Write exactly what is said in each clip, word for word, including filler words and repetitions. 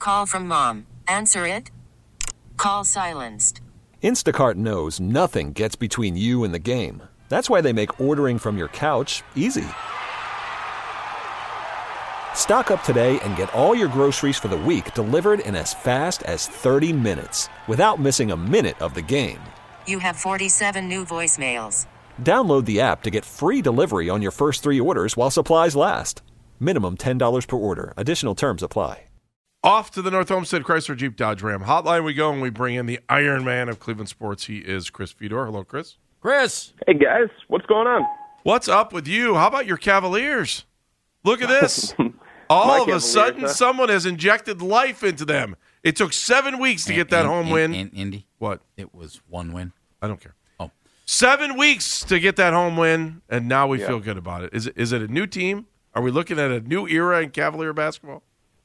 Call from mom. Answer it. Call silenced. Instacart knows nothing gets between you and the game. That's why they make ordering from your couch easy. Stock up today and get all your groceries for the week delivered in as fast as thirty minutes without missing a minute of the game. You have forty-seven new voicemails. Download the app to get free delivery on your first three orders while supplies last. Minimum ten dollars per order. Additional terms apply. Off to the North Homestead Chrysler Jeep Dodge Ram hotline we go, and we bring in the Iron Man of Cleveland sports. He is Chris Fedor. Hello, Chris. Chris. Hey, guys. What's going on? What's up with you? How about your Cavaliers? Look at this. All of a sudden, huh? someone has injected life into them. It took seven weeks to and, get that and, home and, win. And, Indy? What? It was one win. I don't care. Oh. Seven weeks to get that home win, and now we yeah. feel good about it. Is, it. is it a new team? Are we looking at a new era in Cavalier basketball?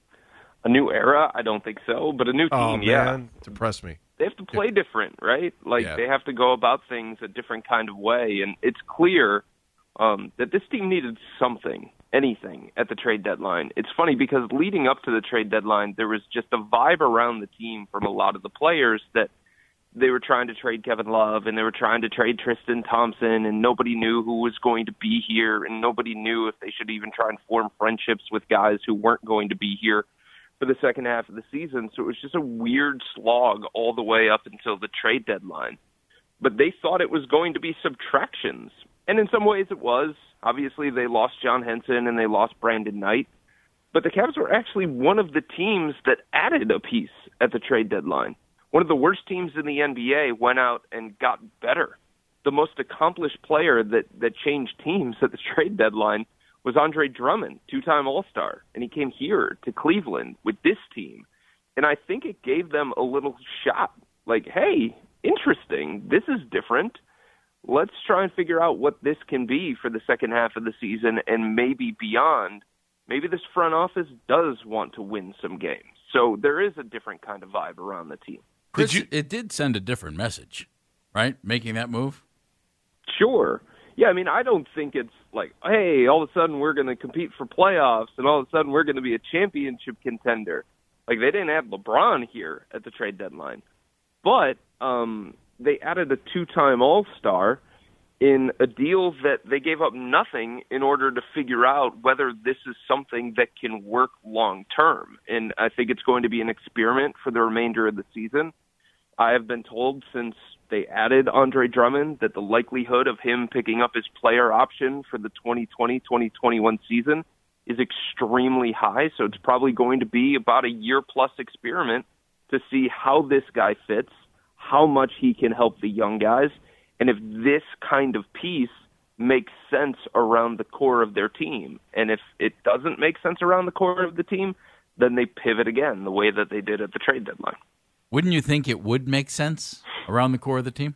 A new era? I don't think so, but a new team, oh, man. yeah. Depress me. They have to play yeah. different, right? Like, yeah. they have to go about things a different kind of way, and it's clear um, that this team needed something, anything, at the trade deadline. It's funny because leading up to the trade deadline, there was just a vibe around the team from a lot of the players that they were trying to trade Kevin Love, and they were trying to trade Tristan Thompson, and nobody knew who was going to be here, and nobody knew if they should even try and form friendships with guys who weren't going to be here for the second half of the season. So it was just a weird slog all the way up until the trade deadline. But they thought it was going to be subtractions. And in some ways it was. Obviously they lost John Henson and they lost Brandon Knight. But the Cavs were actually one of the teams that added a piece at the trade deadline. One of the worst teams in the N B A went out and got better. The most accomplished player that, that changed teams at the trade deadline was Andre Drummond, two-time All-Star, and he came here to Cleveland with this team. And I think it gave them a little shot, like, hey, interesting, this is different. Let's try and figure out what this can be for the second half of the season and maybe beyond. Maybe this front office does want to win some games. So there is a different kind of vibe around the team. Chris, did you, it did send a different message, right, making that move? Sure. Yeah, I mean, I don't think it's like, hey, all of a sudden we're going to compete for playoffs and all of a sudden we're going to be a championship contender. Like, they didn't add LeBron here at the trade deadline. But um, they added a two-time All-Star in a deal that they gave up nothing in order to figure out whether this is something that can work long-term. And I think it's going to be an experiment for the remainder of the season. I have been told since they added Andre Drummond that the likelihood of him picking up his player option for the twenty twenty twenty twenty-one season is extremely high. So it's probably going to be about a year-plus experiment to see how this guy fits, how much he can help the young guys, and if this kind of piece makes sense around the core of their team. And if it doesn't make sense around the core of the team, then they pivot again the way that they did at the trade deadline. Wouldn't you think it would make sense around the core of the team?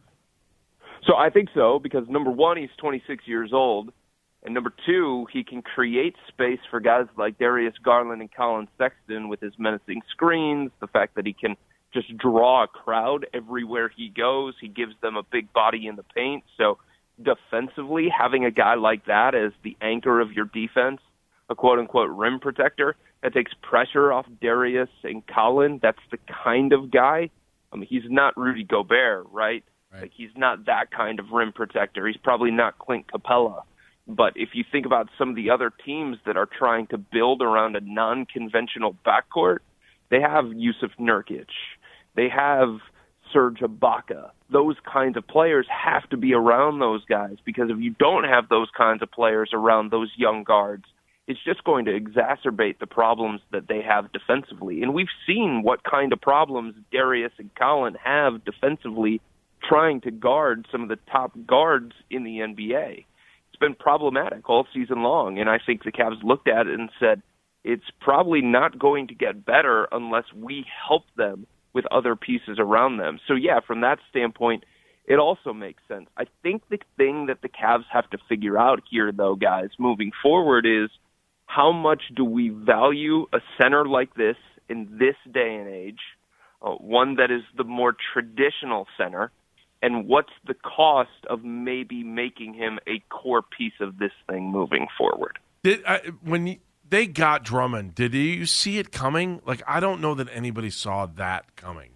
So I think so, because number one, he's twenty-six years old, and number two, he can create space for guys like Darius Garland and Colin Sexton with his menacing screens, the fact that he can just draw a crowd everywhere he goes. He gives them a big body in the paint. So defensively, having a guy like that as the anchor of your defense, a quote-unquote rim protector, that takes pressure off Darius and Colin. That's the kind of guy. I mean, he's not Rudy Gobert, right? right? Like, he's not that kind of rim protector. He's probably not Clint Capella. But if you think about some of the other teams that are trying to build around a non-conventional backcourt, they have Yusuf Nurkic. They have Serge Ibaka. Those kinds of players have to be around those guys, because if you don't have those kinds of players around those young guards, it's just going to exacerbate the problems that they have defensively. And we've seen what kind of problems Darius and Colin have defensively trying to guard some of the top guards in the N B A. It's been problematic all season long, and I think the Cavs looked at it and said, it's probably not going to get better unless we help them with other pieces around them. So, yeah, from that standpoint, it also makes sense. I think the thing that the Cavs have to figure out here, though, guys, moving forward is, how much do we value a center like this in this day and age, uh, one that is the more traditional center, and what's the cost of maybe making him a core piece of this thing moving forward? Did I, when they got Drummond. Did you see it coming? Like, I don't know that anybody saw that coming.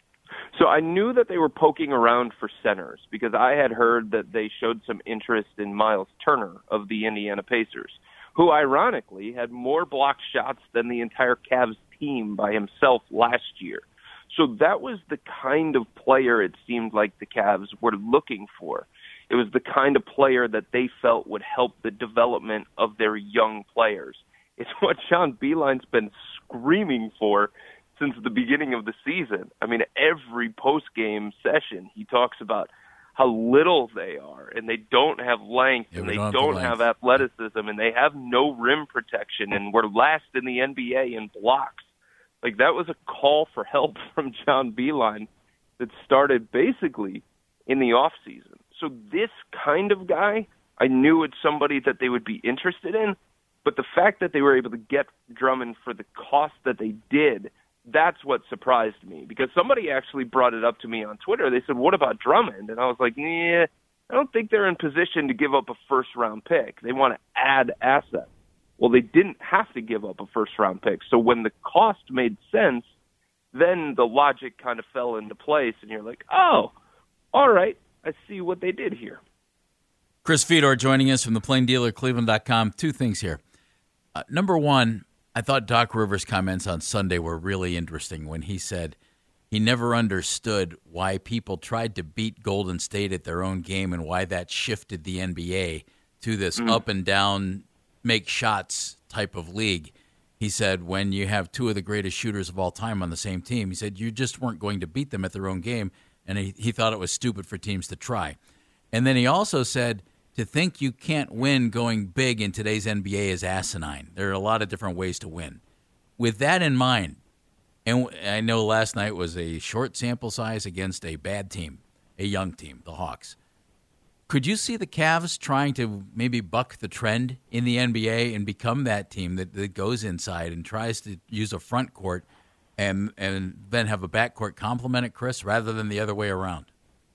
So I knew that they were poking around for centers because I had heard that they showed some interest in Miles Turner of the Indiana Pacers, who ironically had more blocked shots than the entire Cavs team by himself last year. So that was the kind of player it seemed like the Cavs were looking for. It was the kind of player that they felt would help the development of their young players. It's what John Beilein's been screaming for since the beginning of the season. I mean, every post-game session, he talks about how little they are, and they don't have length, yeah, and they don't, don't have, have athleticism, and they have no rim protection, and we're last in the N B A in blocks. Like, that was a call for help from John Beilein that started basically in the offseason. So this kind of guy, I knew it's somebody that they would be interested in, but the fact that they were able to get Drummond for the cost that they did, that's what surprised me, because somebody actually brought it up to me on Twitter. They said, what about Drummond? And I was like, yeah, I don't think they're in position to give up a first-round pick. They want to add assets. Well, they didn't have to give up a first-round pick. So when the cost made sense, then the logic kind of fell into place, and you're like, oh, all right, I see what they did here. Chris Fedor joining us from the Plain Dealer, Cleveland dot com. Two things here. Uh, number one, I thought Doc Rivers' comments on Sunday were really interesting when he said he never understood why people tried to beat Golden State at their own game and why that shifted the N B A to this mm. up and down, make shots type of league. He said when you have two of the greatest shooters of all time on the same team, he said you just weren't going to beat them at their own game, and he, he thought it was stupid for teams to try. And then he also said to think you can't win going big in today's N B A is asinine. There are a lot of different ways to win. With that in mind, and I know last night was a short sample size against a bad team, a young team, the Hawks. Could you see the Cavs trying to maybe buck the trend in the N B A and become that team that, that goes inside and tries to use a front court and and then have a backcourt complement it, Chris, rather than the other way around?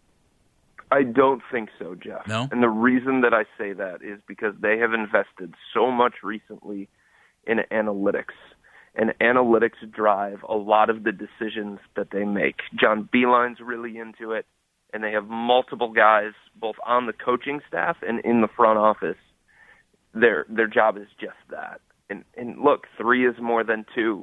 I don't think so, Jeff. No? And the reason that I say that is because they have invested so much recently in analytics. And analytics drive a lot of the decisions that they make. John Beilein's really into it, and they have multiple guys both on the coaching staff and in the front office. Their their job is just that. And, and look, three is more than two.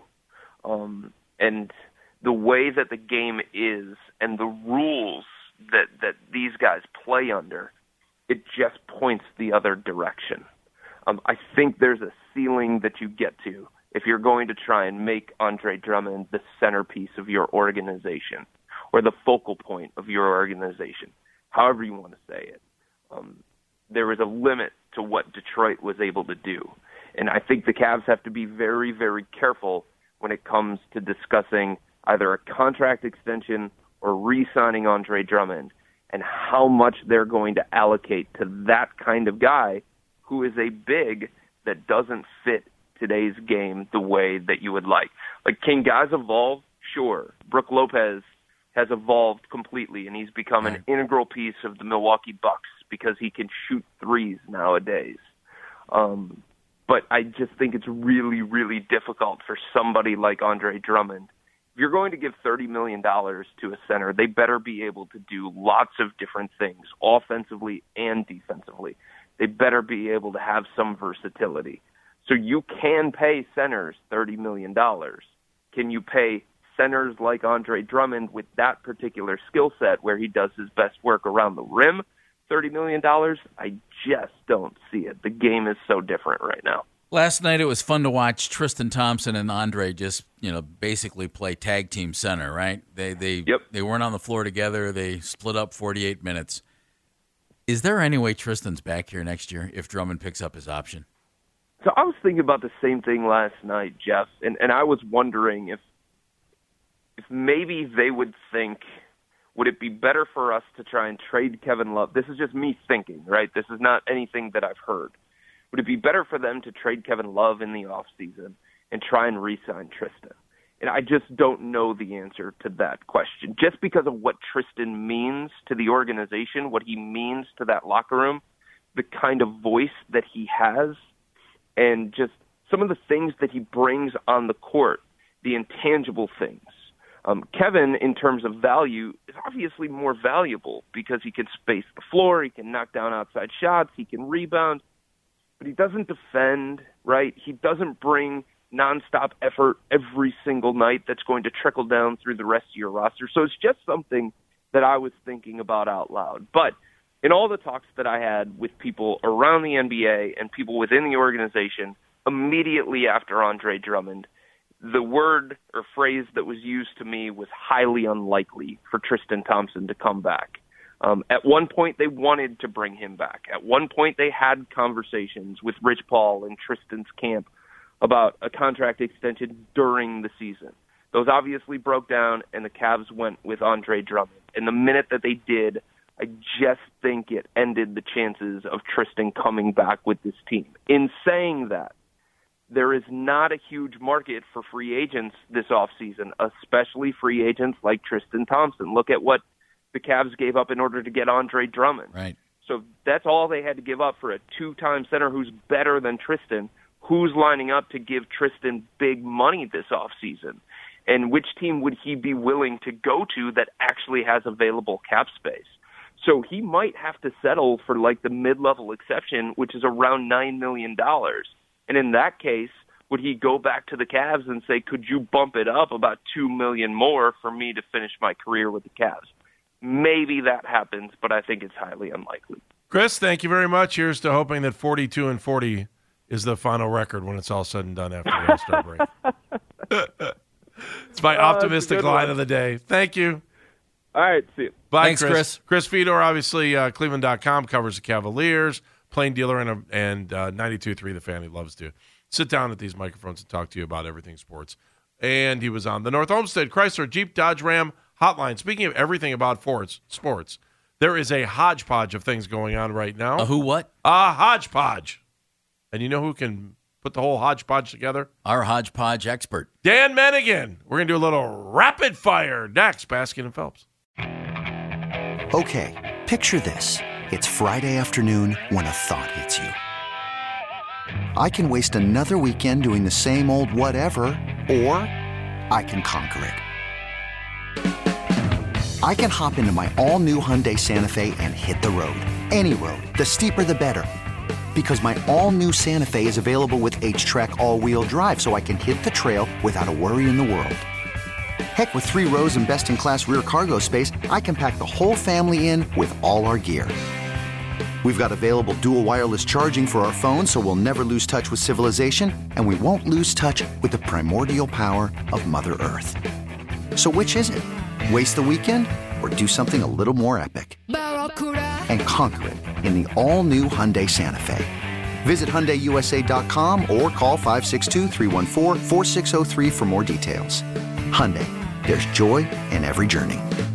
Um, and the way that the game is and the rules that that these guys play under, it just points the other direction. Um, I think there's a ceiling that you get to if you're going to try and make Andre Drummond the centerpiece of your organization or the focal point of your organization, however you want to say it. Um, there is a limit to what Detroit was able to do. And I think the Cavs have to be very, very careful when it comes to discussing either a contract extension or re-signing Andre Drummond, and how much they're going to allocate to that kind of guy who is a big that doesn't fit today's game the way that you would like. Like, can guys evolve? Sure. Brook Lopez has evolved completely, and he's become an integral piece of the Milwaukee Bucks because he can shoot threes nowadays. Um, but I just think it's really, really difficult for somebody like Andre Drummond. If you're going to give thirty million dollars to a center, they better be able to do lots of different things, offensively and defensively. They better be able to have some versatility. So you can pay centers thirty million dollars. Can you pay centers like Andre Drummond with that particular skill set where he does his best work around the rim thirty million dollars? I just don't see it. The game is so different right now. Last night it was fun to watch Tristan Thompson and Andre just, you know, basically play tag team center, right? They they yep. they weren't on the floor together. They split up forty-eight minutes. Is there any way Tristan's back here next year if Drummond picks up his option? So I was thinking about the same thing last night, Jeff, and, and I was wondering if if maybe they would think, would it be better for us to try and trade Kevin Love? This is just me thinking, right? This is not anything that I've heard. Would it be better for them to trade Kevin Love in the offseason and try and re-sign Tristan? And I just don't know the answer to that question. Just because of what Tristan means to the organization, what he means to that locker room, the kind of voice that he has, and just some of the things that he brings on the court, the intangible things. Um, Kevin, in terms of value, is obviously more valuable because he can space the floor, he can knock down outside shots, he can rebound, but he doesn't defend, right? He doesn't bring nonstop effort every single night that's going to trickle down through the rest of your roster. So it's just something that I was thinking about out loud. But in all the talks that I had with people around the N B A and people within the organization, immediately after Andre Drummond, the word or phrase that was used to me was highly unlikely for Tristan Thompson to come back. Um, at one point, they wanted to bring him back. At one point, they had conversations with Rich Paul and Tristan's camp about a contract extension during the season. Those obviously broke down, and the Cavs went with Andre Drummond. And the minute that they did, I just think it ended the chances of Tristan coming back with this team. In saying that, there is not a huge market for free agents this offseason, especially free agents like Tristan Thompson. Look at what the Cavs gave up in order to get Andre Drummond. Right. So that's all they had to give up for a two-time center who's better than Tristan. Who's lining up to give Tristan big money this offseason? And which team would he be willing to go to that actually has available cap space? So he might have to settle for like the mid-level exception, which is around nine million dollars. And in that case, would he go back to the Cavs and say, could you bump it up about two million dollars more for me to finish my career with the Cavs? Maybe that happens, but I think it's highly unlikely. Chris, thank you very much. Here's to hoping that forty-two and forty is the final record when it's all said and done after the All-Star break. It's my optimistic uh, line one. of the day. Thank you. All right, see you. Bye, Thanks, Chris. Chris. Chris Fedor, obviously, uh, Cleveland dot com covers the Cavaliers, Plain Dealer, and, and uh, ninety-two point three The Fan. He loves to sit down at these microphones and talk to you about everything sports. And he was on the North Olmsted Chrysler Jeep Dodge Ram hotline. Speaking of everything about sports, sports, there is a hodgepodge of things going on right now. A who what? A hodgepodge. And you know who can put the whole hodgepodge together? Our hodgepodge expert. Dan Mennigan. We're going to do a little rapid fire next. Baskin and Phelps. Okay, picture this. It's Friday afternoon when a thought hits you. I can waste another weekend doing the same old whatever, or I can conquer it. I can hop into my all-new Hyundai Santa Fe and hit the road. Any road. The steeper, the better. Because my all-new Santa Fe is available with H-Track all-wheel drive, so I can hit the trail without a worry in the world. Heck, with three rows and best-in-class rear cargo space, I can pack the whole family in with all our gear. We've got available dual wireless charging for our phones, so we'll never lose touch with civilization, and we won't lose touch with the primordial power of Mother Earth. So which is it? Waste the weekend or do something a little more epic? And conquer it in the all-new Hyundai Santa Fe. Visit Hyundai U S A dot com or call five six two, three one four, four six zero three for more details. Hyundai, there's joy in every journey.